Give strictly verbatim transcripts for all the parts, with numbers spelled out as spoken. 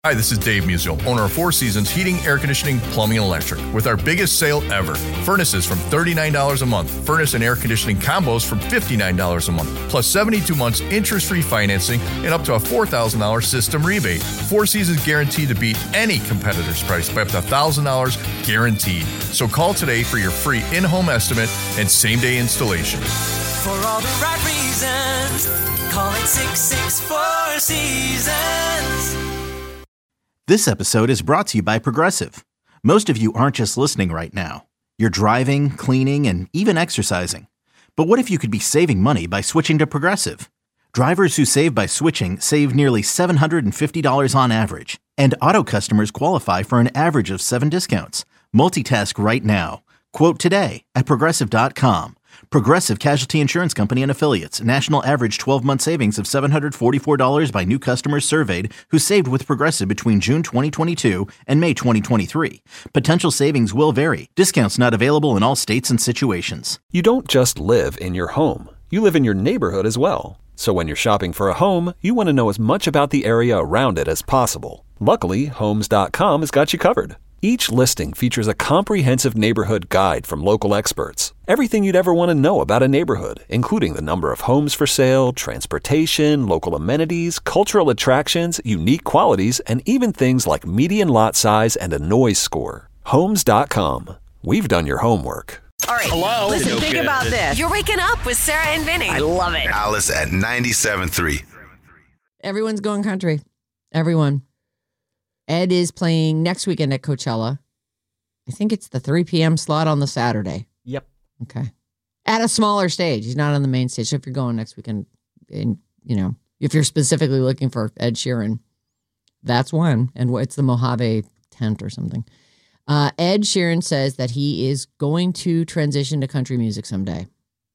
Hi, this is Dave Musial, owner of Four Seasons Heating, Air Conditioning, Plumbing, and Electric, with our biggest sale ever. Furnaces from thirty-nine dollars a month. Furnace and air conditioning combos from fifty-nine dollars a month. Plus seventy-two months interest-free financing and up to a four thousand dollars system rebate. Four Seasons guaranteed to beat any competitor's price by up to one thousand dollars guaranteed. So call today for your free in-home estimate and same-day installation. For all the right reasons, call it six six four Seasons. This episode is brought to you by Progressive. Most of you aren't just listening right now. You're driving, cleaning, and even exercising. But what if you could be saving money by switching to Progressive? Drivers who save by switching save nearly seven hundred fifty dollars on average. And auto customers qualify for an average of seven discounts. Multitask right now. Quote today at Progressive dot com. Progressive Casualty Insurance Company and Affiliates. National average twelve-month savings of seven hundred forty-four dollars by new customers surveyed who saved with Progressive between June twenty twenty-two and May twenty twenty-three. Potential savings will vary. Discounts not available in all states and situations. You don't just live in your home. You live in your neighborhood as well. So when you're shopping for a home, you want to know as much about the area around it as possible. Luckily, Homes dot com has got you covered. Each listing features a comprehensive neighborhood guide from local experts. Everything you'd ever want to know about a neighborhood, including the number of homes for sale, transportation, local amenities, cultural attractions, unique qualities, and even things like median lot size and a noise score. Homes dot com. We've done your homework. All right. Hello? Listen, No think kidding. about this. You're waking up with Sarah and Vinny. I love it. Alice at ninety-seven point three. Everyone's going country. Everyone. Ed is playing next weekend at Coachella. I think it's the three p.m. slot on the Saturday. Yep. Okay. At a smaller stage. He's not on the main stage. So if you're going next weekend, and you know, if you're specifically looking for Ed Sheeran, that's one. And it's the Mojave tent or something. Uh, Ed Sheeran says that he is going to transition to country music someday.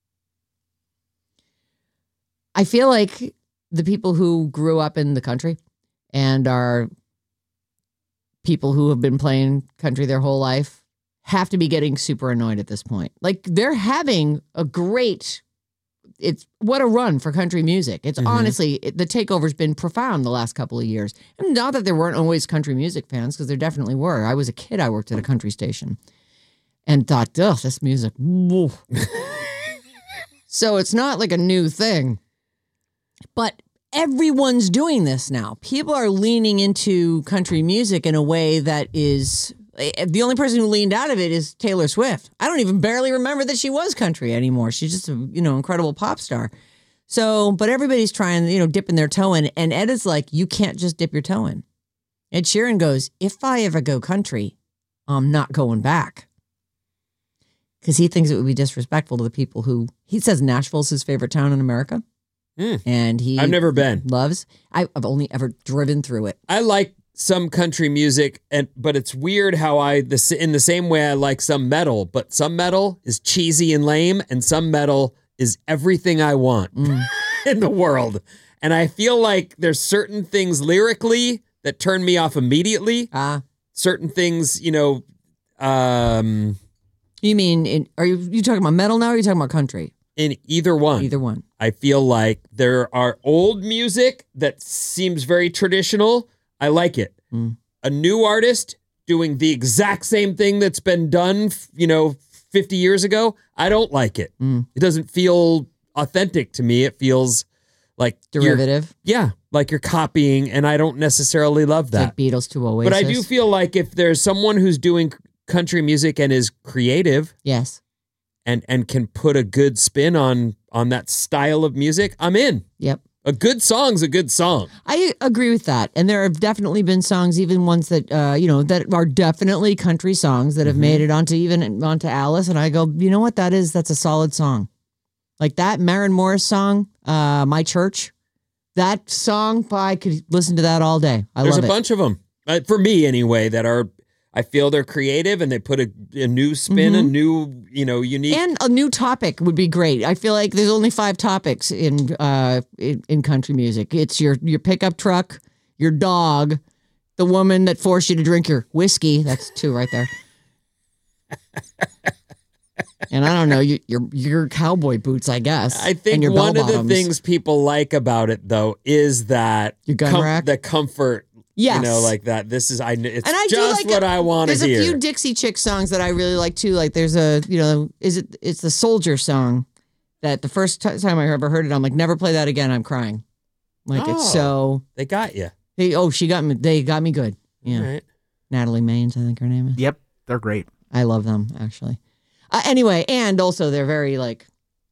I feel like the people who grew up in the country and are people who have been playing country their whole life have to be getting super annoyed at this point. Like, they're having a great, it's what a run for country music. It's mm-hmm. honestly, it, the takeover's been profound the last couple of years. And not that there weren't always country music fans, because there definitely were. I was a kid, I worked at a country station and thought, ugh, this music. So it's not like a new thing. But everyone's doing this now. People are leaning into country music in a way that is, the only person who leaned out of it is Taylor Swift. I don't even barely remember that she was country anymore. She's just a, you know, incredible pop star. So, but everybody's trying, you know, dipping their toe in. And Ed is like, you can't just dip your toe in. Ed Sheeran goes, if I ever go country, I'm not going back. Because he thinks it would be disrespectful to the people who, he says Nashville's his favorite town in America. Mm. And he I've never been. Loves. I, I've only ever driven through it. I like some country music, and but it's weird how I the in the same way I like some metal, but some metal is cheesy and lame, and some metal is everything I want mm. in the world. And I feel like there's certain things lyrically that turn me off immediately. Ah, uh, certain things, you know. Um, you mean in, are you you talking about metal now? Or are you talking about country? In either one. Either one. I feel like there are old music that seems very traditional. I like it. Mm. A new artist doing the exact same thing that's been done, you know, fifty years ago, I don't like it. Mm. It doesn't feel authentic to me. It feels like derivative. Yeah, like you're copying, and I don't necessarily love that. Like Beatles to Oasis. But I do feel like if there's someone who's doing country music and is creative. Yes. And and can put a good spin on on that style of music, I'm in. Yep. A good song's a good song. I agree with that. And there have definitely been songs, even ones that, uh, you know, that are definitely country songs that have mm-hmm. made it onto even onto Alice. And I go, you know what that is? That's a solid song. Like that Maren Morris song, uh, My Church. That song, I could listen to that all day. I There's love a it. bunch of them, uh, for me anyway, that are... I feel they're creative and they put a, a new spin, mm-hmm. a new, you know, unique. And a new topic would be great. I feel like there's only five topics in uh in, in country music. It's your your pickup truck, your dog, the woman that forced you to drink your whiskey. That's two right there. And I don't know, you, your your cowboy boots, I guess. I think one of the things people like about it, though, is that your gun com- rack? the comfort. Yes. You know, like that. This is, I. it's And I do just like what a- I want to There's hear. a few Dixie Chick songs that I really like too. Like there's a, you know, is it, it's the Soldier song that the first t- time I ever heard it, I'm like, never play that again. I'm crying. Like Oh. it's so, They got you. hey, oh, she got me, they got me good. Yeah. All right. Natalie Maines, I think her name is. Yep, they're great. I love them actually. Uh, anyway, and also they're very like,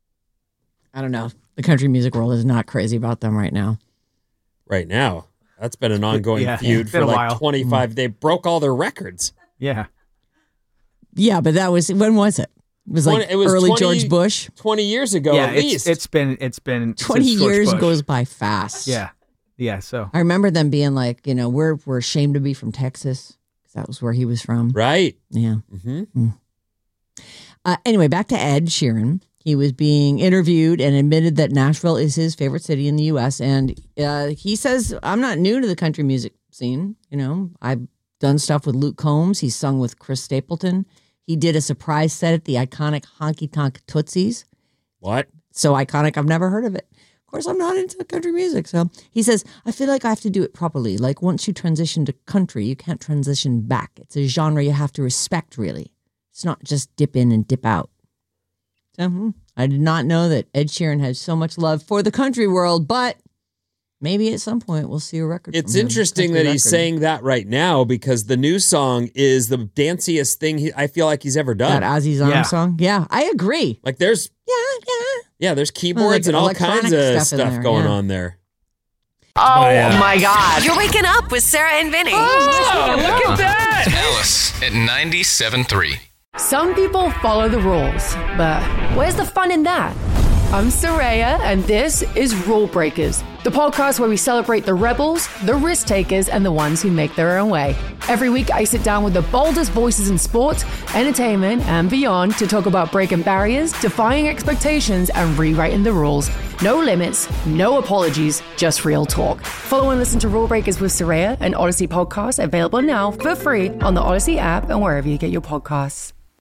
I don't know. The country music world is not crazy about them right now. Right now. That's been an ongoing Yeah, feud it's been for a like while. twenty-five. They broke all their records. Yeah. Yeah, but that was, when was it? It was like Twenty- it was early twenty George Bush. twenty years ago yeah, at it's, least. it's been it's been twenty since George years Bush. goes by fast. Yeah, yeah. So I remember them being like, you know, we're we're ashamed to be from Texas because that was where he was from. right. Yeah. Mm-hmm. Uh, anyway, back to Ed Sheeran. He was being interviewed and admitted that Nashville is his favorite city in the U S. And uh, he says, I'm not new to the country music scene. You know, I've done stuff with Luke Combs. He's sung with Chris Stapleton. He did a surprise set at the iconic Honky Tonk Tootsies. What? So iconic, I've never heard of it. Of course, I'm not into country music. So he says, I feel like I have to do it properly. Like once you transition to country, you can't transition back. It's a genre you have to respect, really. It's not just dip in and dip out. So hmm, I did not know that Ed Sheeran has so much love for the country world, but maybe at some point we'll see a record. It's from him, interesting country that he's record. saying that right now because the new song is the danciest thing he, I feel like he's ever done. That Ozzy Arms Yeah. song. Yeah, I agree. Like there's, Yeah, yeah. yeah, there's keyboards like and all electronic kinds of stuff stuff, in there, going yeah. on there. Oh, yeah. my God. You're waking up with Sarah and Vinny. Oh, look at that. Alice at ninety-seven point three. Some people follow the rules, but where's the fun in that? I'm Soraya, and this is Rule Breakers, the podcast where we celebrate the rebels, the risk takers, and the ones who make their own way. Every week, I sit down with the boldest voices in sports, entertainment, and beyond to talk about breaking barriers, defying expectations, and rewriting the rules. No limits, no apologies, just real talk. Follow and listen to Rule Breakers with Soraya, an Odyssey podcast available now for free on the Odyssey app and wherever you get your podcasts.